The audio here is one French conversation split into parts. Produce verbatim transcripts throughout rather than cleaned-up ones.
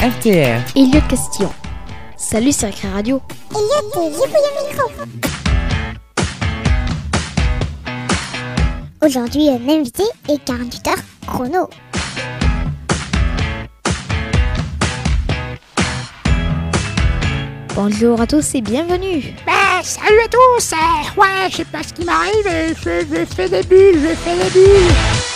R T R. Elliot Castillon. Salut, c'est R T R Radio. Elliot, j'ai pris le micro. Aujourd'hui, un invité et quarante-huit heures chrono. Bonjour à tous et bienvenue. Bah, salut à tous. euh, Ouais, je sais pas ce qui m'arrive et je, je fais des bulles, je fais des bulles.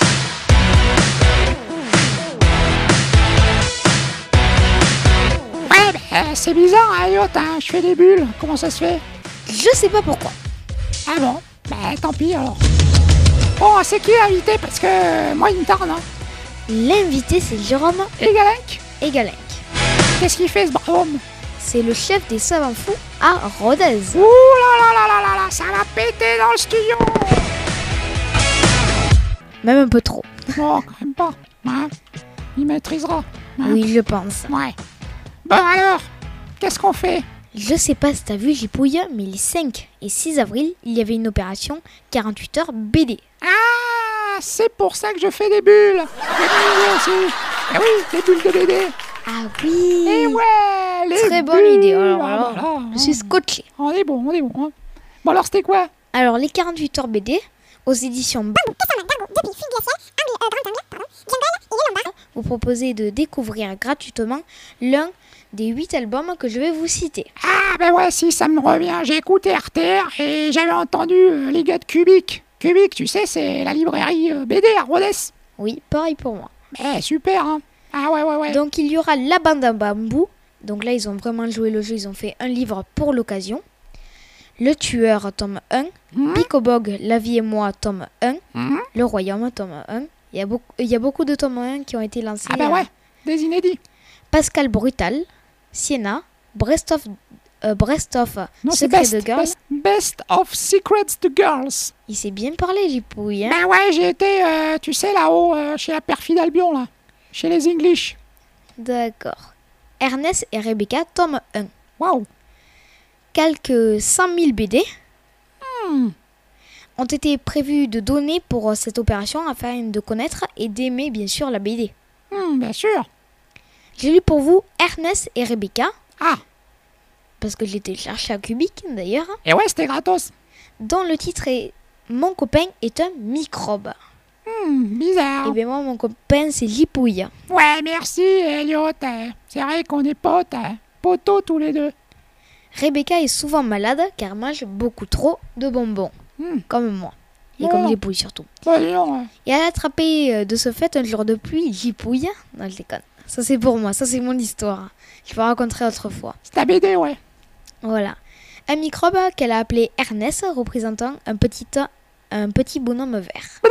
Ouais, bah, c'est bizarre, hein, Elliot, hein, je fais des bulles. Comment ça se fait? Je sais pas pourquoi. Ah bon? Bah, tant pis alors. Bon, c'est qui l'invité? Parce que euh, moi, il me tarde, hein. L'invité, c'est Jérôme Et Galenc? Egalenc. Qu'est-ce qu'il fait, ce brahom? C'est le chef des savants fous à Rodez. Ouh là là là là là là, ça va péter dans le studio. Même un peu trop. Bon, quand même pas. Hein, il maîtrisera. Hein. Oui, je pense. Ouais. Bon alors, qu'est-ce qu'on fait? Je sais pas si t'as vu Gipouille, mais les cinq et six avril, il y avait une opération quarante-huit heures B D. Ah, c'est pour ça que je fais des bulles. Des bulles aussi. Eh oui, des bulles de B D. Ah oui. Eh ouais, les Très bonne bulles. idée. Alors, Ah, alors, voilà, je suis hein. scotché. On est bon, on est bon. Hein. Bon alors, c'était quoi? Alors, les quarante-huit heures B D, aux éditions B- vous proposez de découvrir gratuitement l'un des huit albums que je vais vous citer. Ah ben ouais, si, ça me revient. J'ai écouté R T R et j'avais entendu euh, les gars de Cubic. Cubic, tu sais, c'est la librairie euh, B D à Rodez. Oui, pareil pour moi. Eh, super, hein. Ah ouais, ouais, ouais. Donc, il y aura La Bande à Bambou. Donc là, ils ont vraiment joué le jeu. Ils ont fait un livre pour l'occasion. Le Tueur, tome un. Mmh. Picobog, La vie et moi, tome un. Mmh. Le Royaume, tome un. Il y a beaucoup, il y a beaucoup de tomes un qui ont été lancés. Ah bah euh, ouais, des inédits. Pascal Brutal, Siena, Breast of, euh, Breast of Non, c'est Secret best, de Girls. best, best of Secrets to Girls. Il s'est bien parlé, Gipouille. Hein. Ben ouais, j'ai été, euh, tu sais, là-haut, euh, chez la perfide Albion, là. Chez les English. D'accord. Ernest et Rebecca, tome un. Waouh. Quelques cent mille B D Hmm. ont été prévus de donner pour cette opération afin de connaître et d'aimer bien sûr la B D. Hmm, bien sûr. J'ai lu pour vous Ernest et Rebecca, Ah, parce que je l'ai téléchargé à Cubic d'ailleurs, et ouais, c'était gratos. dont le titre est Mon copain est un microbe. Hmm, bizarre. Et bien moi, mon copain, c'est Gipouille. Ouais, merci, Elliot. euh, C'est vrai qu'on est potes, hein. Potos tous les deux. Rebecca est souvent malade car elle mange beaucoup trop de bonbons, Hmm. comme moi. Et Oh. comme Gipouille surtout. Bah, dis donc, euh, Et elle a attrapé euh, de ce fait un jour de pluie Gipouille. Non, je déconne. Ça c'est pour moi, ça c'est mon histoire. Je vous raconterai autrefois. c'est ta B D, ouais. Voilà. Un microbe qu'elle a appelé Ernest, représentant un petit, un petit bonhomme vert.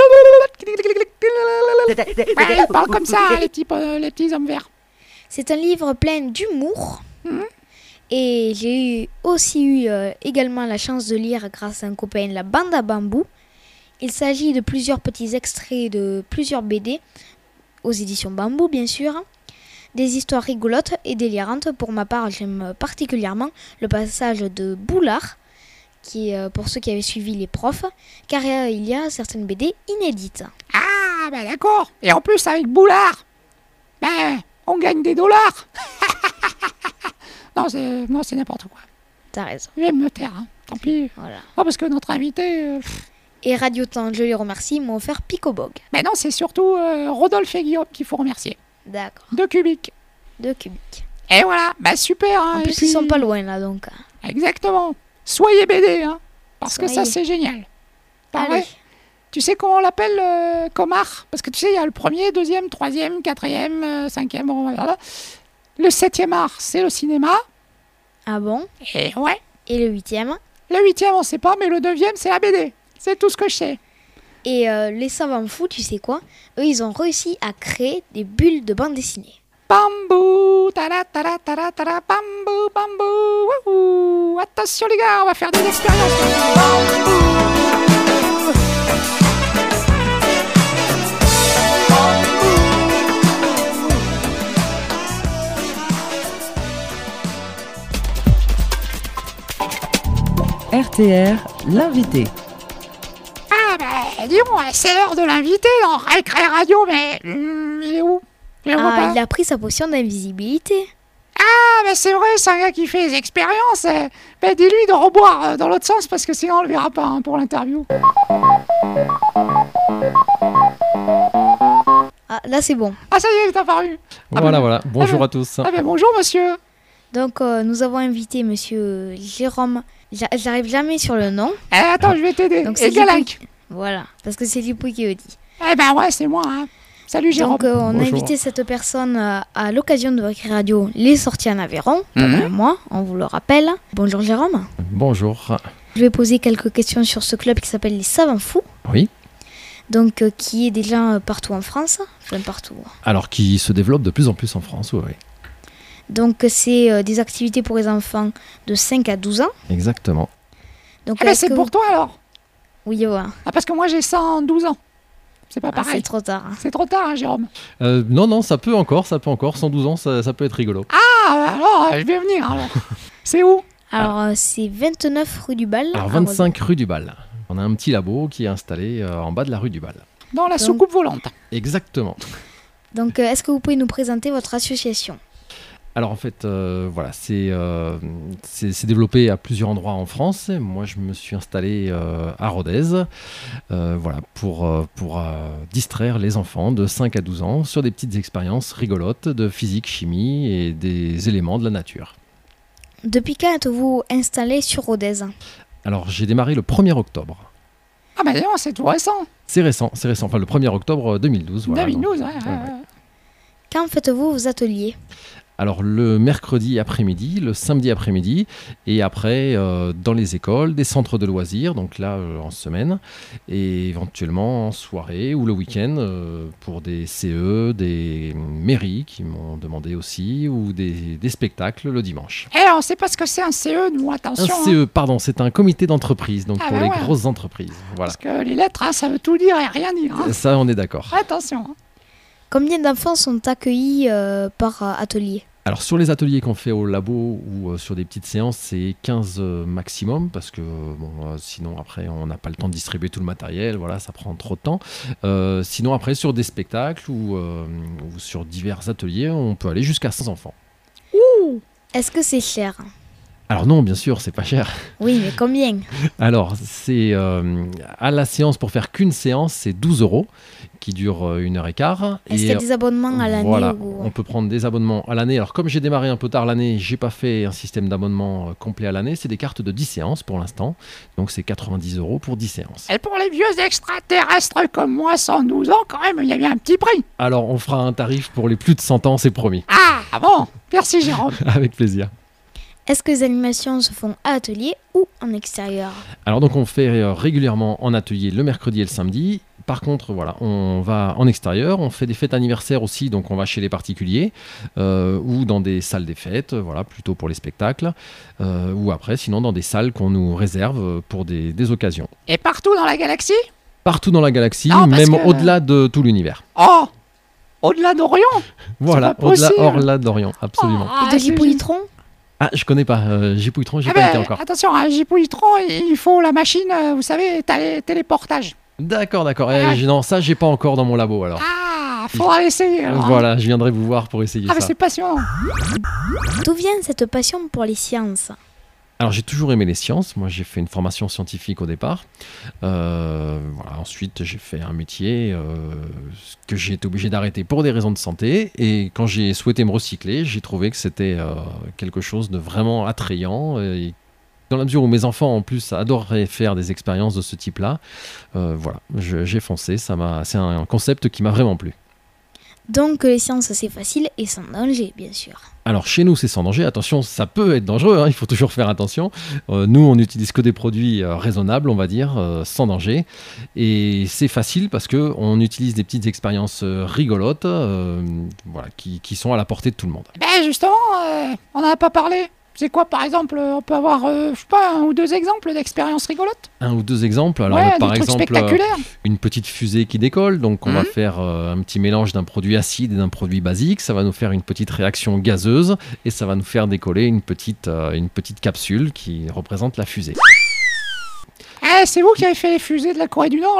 Ouais, ils parlent comme ça, les petits, euh, les petits hommes verts. C'est un livre plein d'humour. Mhm. Et j'ai eu- aussi eu euh, également la chance de lire grâce à un copain La Bande à Bambou. Il s'agit de plusieurs petits extraits de plusieurs B D, aux éditions Bambou bien sûr. Des histoires rigolotes et délirantes. Pour ma part, j'aime particulièrement le passage de Boulard, qui est euh, pour ceux qui avaient suivi les profs, car euh, il y a certaines B D inédites. Ah, bah d'accord. Et en plus, avec Boulard, ben, on gagne des dollars. non, c'est, non, c'est n'importe quoi. T'as raison. Je vais me taire, hein. Tant pis. Voilà. Oh, parce que notre invité... euh, pff, Et Radio Temps, je les remercie, m'ont offert Picobog. mais non, c'est surtout euh, Rodolphe et Guillaume qu'il faut remercier. D'accord. De Cubic. De Cubic. Et voilà, bah super. Hein, En et plus, puis- ils sont pas loin là donc. Exactement. Soyez B D, hein. Parce que ça, Soyez. c'est génial. Pas Allez. vrai? Tu sais comment on l'appelle euh, comme art? Parce que tu sais, il y a le premier, deuxième, troisième, quatrième, euh, cinquième, bon, voilà. Le septième art, c'est le cinéma. Ah bon? Et ouais. Et le huitième? Le huitième, on sait pas, mais le neuvième, c'est la B D. C'est tout ce que je sais. Et euh, les savants fous, tu sais quoi? Eux, ils ont réussi à créer des bulles de bande dessinée. Bambou, tada, tada, tada, tada, bambou, bambou, wouhou. Attention les gars, on va faire des expériences. Bambou. R T R, l'invité. Ah bah dis-moi, c'est l'heure de l'invité dans Récré Radio, mais hum, il est où? Je le vois Ah, pas. il a pris sa potion d'invisibilité. Ah, mais c'est vrai, c'est un gars qui fait des expériences. euh. Ben, dis-lui de reboire euh, dans l'autre sens parce que sinon on le verra pas hein, pour l'interview. Ah, là c'est bon. Ah, ça y est, il est apparu. Ah Voilà, ben- voilà. Bonjour ben- à tous. Ah, ben bonjour, monsieur. Donc euh, nous avons invité monsieur Jérôme. J'a- J'arrive jamais sur le nom. Eh, attends, je vais t'aider. Donc, Et c'est Galinck. Voilà, parce que c'est Lipouille qui le dit. Eh ben ouais, c'est moi. Hein. Salut, Jérôme. Donc euh, on a Bonjour. invité cette personne euh, à l'occasion de Recré Radio Les Sorties en Aveyron, pendant Mhm. un mois, on vous le rappelle. Bonjour Jérôme. Bonjour. Je vais poser quelques questions sur ce club qui s'appelle les Savants Fous, Oui. donc euh, qui est déjà euh, partout en France, enfin partout. Alors, qui se développe de plus en plus en France, oui. oui. Donc euh, c'est euh, des activités pour les enfants de cinq à douze ans. Exactement. Donc Eh ben, est-ce c'est que pour vous- toi alors. Oui, ouais. Ah, parce que moi j'ai cent douze ans. C'est pas Ah, pareil. c'est trop tard. C'est trop tard, hein, Jérôme. Euh, non, non, ça peut encore, ça peut encore. cent douze ans, ça, ça peut être rigolo. Ah, alors, euh, je vais venir alors. C'est où? Alors euh, c'est vingt-neuf rue du Bal. Alors, à vingt-cinq rue du Bal. On a un petit labo qui est installé euh, en bas de la rue du Bal. Dans la Donc- soucoupe volante. Exactement. Donc euh, est-ce que vous pouvez nous présenter votre association? Alors en fait, euh, voilà, c'est euh, c'est c'est développé à plusieurs endroits en France. Moi, je me suis installé euh, à Rodez, euh, voilà, pour, euh, pour euh, distraire les enfants de cinq à douze ans sur des petites expériences rigolotes de physique, chimie et des éléments de la nature. Depuis quand êtes-vous installé sur Rodez? Alors j'ai démarré le premier octobre. Ah, bah non, c'est tout récent. C'est récent, c'est récent, enfin le premier octobre deux mille douze. Voilà, deux mille douze, donc, ouais, ouais, ouais, ouais. ouais. Quand faites-vous vos ateliers? Alors le mercredi après-midi, le samedi après-midi, et après euh, dans les écoles, des centres de loisirs, donc là euh, en semaine, et éventuellement en soirée ou le week-end euh, pour des C E, des mairies qui m'ont demandé aussi, ou des, des spectacles le dimanche. Eh, on sait pas ce que c'est un C E, nous, Un attention. C hein. E, pardon, c'est un comité d'entreprise, donc Ah pour bah les ouais. grosses entreprises. Voilà. Parce que les lettres, hein, ça veut tout dire et rien dire. hein. Ça, on est d'accord. Attention. hein. Combien d'enfants sont accueillis euh, par euh, atelier? Alors sur les ateliers qu'on fait au labo ou euh, sur des petites séances, c'est quinze euh, maximum parce que bon, euh, sinon après on n'a pas le temps de distribuer tout le matériel, voilà, ça prend trop de temps. Euh, sinon après sur des spectacles ou, euh, ou sur divers ateliers, on peut aller jusqu'à cent enfants. Est-ce que c'est cher? Alors non, bien sûr, c'est pas cher. Oui, mais combien? Alors c'est euh, à la séance, pour faire qu'une séance, c'est douze euros qui dure euh, une heure et quart. Est-ce qu'il y a des abonnements à l'année Voilà, ou... on peut prendre des abonnements à l'année. Alors comme j'ai démarré un peu tard l'année, j'ai pas fait un système d'abonnement euh, complet à l'année. C'est des cartes de dix séances pour l'instant. Donc c'est quatre-vingt-dix euros pour dix séances. Et pour les vieux extraterrestres comme moi, cent douze ans, quand même, il y avait un petit prix. Alors on fera un tarif pour les plus de cent ans, c'est promis. Ah, bon. Merci, Jérôme. Avec plaisir. Est-ce que les animations se font à atelier ou en extérieur? Alors donc on fait euh, régulièrement en atelier le mercredi et le samedi. Par contre, voilà, on va en extérieur, on fait des fêtes anniversaires aussi, donc on va chez les particuliers euh, ou dans des salles des fêtes, voilà, plutôt pour les spectacles, euh, ou après, sinon dans des salles qu'on nous réserve pour des, des occasions. Et partout dans la galaxie? Partout dans la galaxie, Non, parce même que- au-delà de tout l'univers. Oh, au-delà d'Orion. Voilà, pas au-delà, possible. hors-delà d'Orient, absolument. Ah, Et de c'est- Gipouillitron? Ah, je connais pas, euh, Gipouillitron, j'ai Ah pas ben, été encore. Attention, à Gipouillitron, il faut la machine, euh, vous savez, télé- téléportage. D'accord, d'accord. Eh, Ah. j'ai- non, ça, j'ai pas encore dans mon labo alors. Ah, faudra l'essayer. alors, hein. Voilà, je viendrai vous voir pour essayer Ah, mais ça. c'est passionnant. D'où vient cette passion pour les sciences? Alors j'ai toujours aimé les sciences. Moi j'ai fait une formation scientifique au départ. Euh, voilà. Ensuite j'ai fait un métier euh, que j'ai été obligé d'arrêter pour des raisons de santé. Et quand j'ai souhaité me recycler, j'ai trouvé que c'était euh, quelque chose de vraiment attrayant. Et dans la mesure où mes enfants en plus adoreraient faire des expériences de ce type-là, euh, voilà, je- j'ai foncé. Ça m'a, c'est un concept qui m'a vraiment plu. Donc les sciences c'est facile et sans danger, bien sûr. Alors chez nous c'est sans danger, attention ça peut être dangereux, hein, il faut toujours faire attention. Euh, nous on n'utilise que des produits euh, raisonnables on va dire, euh, sans danger. Et c'est facile parce qu'on utilise des petites expériences euh, rigolotes euh, voilà, qui, qui sont à la portée de tout le monde. Ben justement, euh, on n'en a pas parlé. C'est quoi, par exemple, euh, on peut avoir, euh, je sais pas, un ou deux exemples d'expériences rigolotes? Un ou deux exemples, alors Ouais, par des trucs exemple euh, spectaculaires. une petite fusée qui décolle, donc on va Mhm. faire euh, un petit mélange d'un produit acide et d'un produit basique, ça va nous faire une petite réaction gazeuse et ça va nous faire décoller une petite, euh, une petite capsule qui représente la fusée. Eh, c'est vous qui avez fait les fusées de la Corée du Nord, là?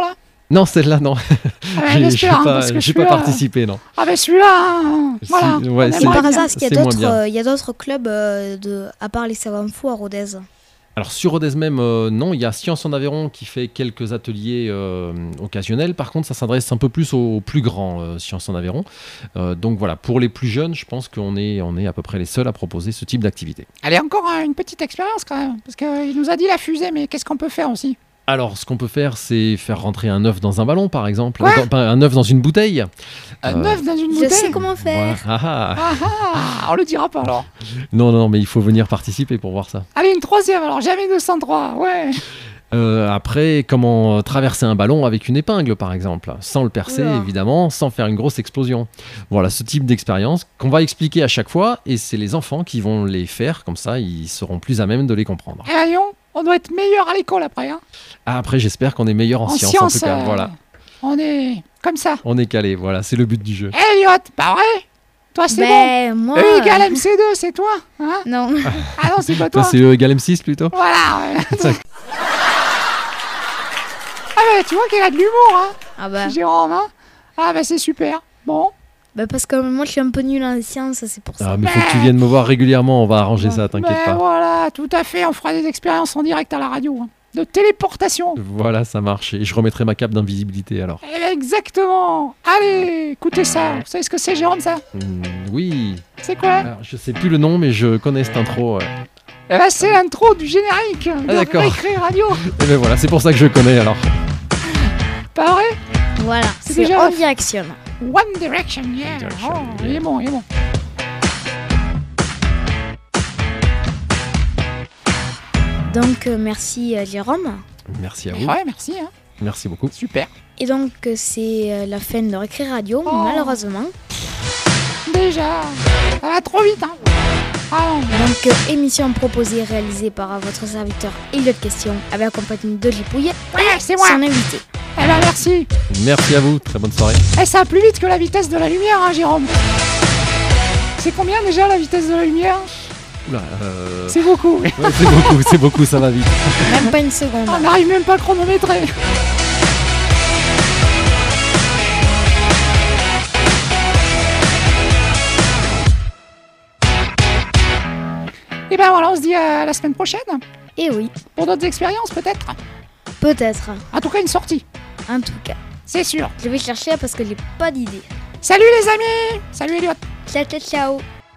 Non, celle-là, non. Ah, ben, j'ai j'ai j'espère, hein, pas, parce que j'ai pas celui-là- participé, non. Ah ben celui-là, hein, Si, voilà. ouais, On c'est- Et aimerait par bien. hasard, est-ce qu'il y a c'est moins d'autres bien. euh, il y a d'autres clubs euh, de, à part les savants fous à Rodez? Alors sur Rodez même, euh, non, il y a Science en Aveyron qui fait quelques ateliers euh, occasionnels. Par contre, ça s'adresse un peu plus aux plus grands, euh, Science en Aveyron. Euh, donc voilà, pour les plus jeunes, je pense qu'on est, on est à peu près les seuls à proposer ce type d'activité. Allez, encore hein, une petite expérience quand même. Parce qu'il nous a dit la fusée, mais qu'est-ce qu'on peut faire aussi? Alors, ce qu'on peut faire, c'est faire rentrer un œuf dans un ballon, par exemple. Quoi Dans- pas un œuf dans une bouteille. Un Euh, œuf dans une Je bouteille. sais comment faire. Voilà. Ah, ah. Ah ah, on le dira pas alors. Non, non, mais il faut venir participer pour voir ça. Allez, une troisième alors, jamais deux cent trois, ouais. Euh, après, comment euh, traverser un ballon avec une épingle, par exemple, sans le percer, Oula. évidemment, sans faire une grosse explosion. Voilà, ce type d'expérience qu'on va expliquer à chaque fois, et c'est les enfants qui vont les faire, comme ça, ils seront plus à même de les comprendre. Eh ben, Lyon, on doit être meilleur à l'école après. Hein. Ah, après, j'espère qu'on est meilleur en, En sciences, sciences, en tout cas. euh, Voilà, On est comme ça. on est calé. Voilà, c'est le but du jeu. Eh Elliot, pas vrai? Toi c'est Ben, moi. bon. E égale euh, M C deux, c'est toi hein? Non. Ah non, c'est pas Toi, toi. c'est E égale M six plutôt. Voilà. Ouais. Ah bah tu vois qu'il a de l'humour, hein, Ah bah. Jérôme. Hein. Ah bah c'est super. Bon. Bah, parce que moi, je suis un peu nulle en sciences, c'est pour ça. Ah, mais faut que tu viennes me voir régulièrement, on va arranger ça, t'inquiète Ben pas. voilà, tout à fait. On fera des expériences en direct à la radio. Hein. De téléportation. Voilà, ça marche. Et je remettrai ma cape d'invisibilité alors. Eh ben, exactement. Allez, écoutez ça. Vous savez ce que c'est, Jérôme, ça? Hmm, oui. C'est quoi? Alors, je sais plus le nom, mais je connais cette intro. ouais. Eh ben, c'est l'intro du générique de Ah, d'accord. Récré Radio. Et ben voilà, c'est pour ça que je connais alors. Pas vrai? Voilà, C'est c'est déjà- On Direction. One Direction, yeah. Direction, Oh, yeah. Il est bon, il est bon. Donc, euh, merci euh, Jérôme. Merci à vous. Ouais, merci. Hein. Merci beaucoup. Super. Et donc, euh, c'est euh, la fin de Récré Radio, Oh. malheureusement. Déjà. Ça va trop vite, hein. Ah non. Donc, euh, émission proposée et réalisée par euh, votre serviteur Elliot Question, avec accompagnement de Lipouille Ouais, c'est moi. son invité. Eh ben, merci. Merci à vous. Très bonne soirée. Eh, ça va plus vite que la vitesse de la lumière, hein, Jérôme. C'est combien déjà la vitesse de la lumière? Oula, euh... C'est beaucoup. ouais, c'est beaucoup, c'est beaucoup, ça va vite. Même pas une seconde. On n'arrive même pas à chronométrer. Et ben voilà, on se dit à la semaine prochaine. Et oui, Pour d'autres expériences, peut-être. peut-être. En tout cas, une sortie. En tout cas, C'est sûr. je vais chercher parce que j'ai pas d'idée. Salut les amis. Salut Elliot. Ciao, ciao, ciao.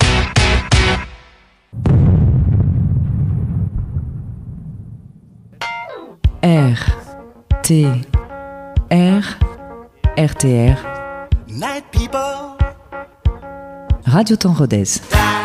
R T R R T R Night people Radio Temps Rodez. die.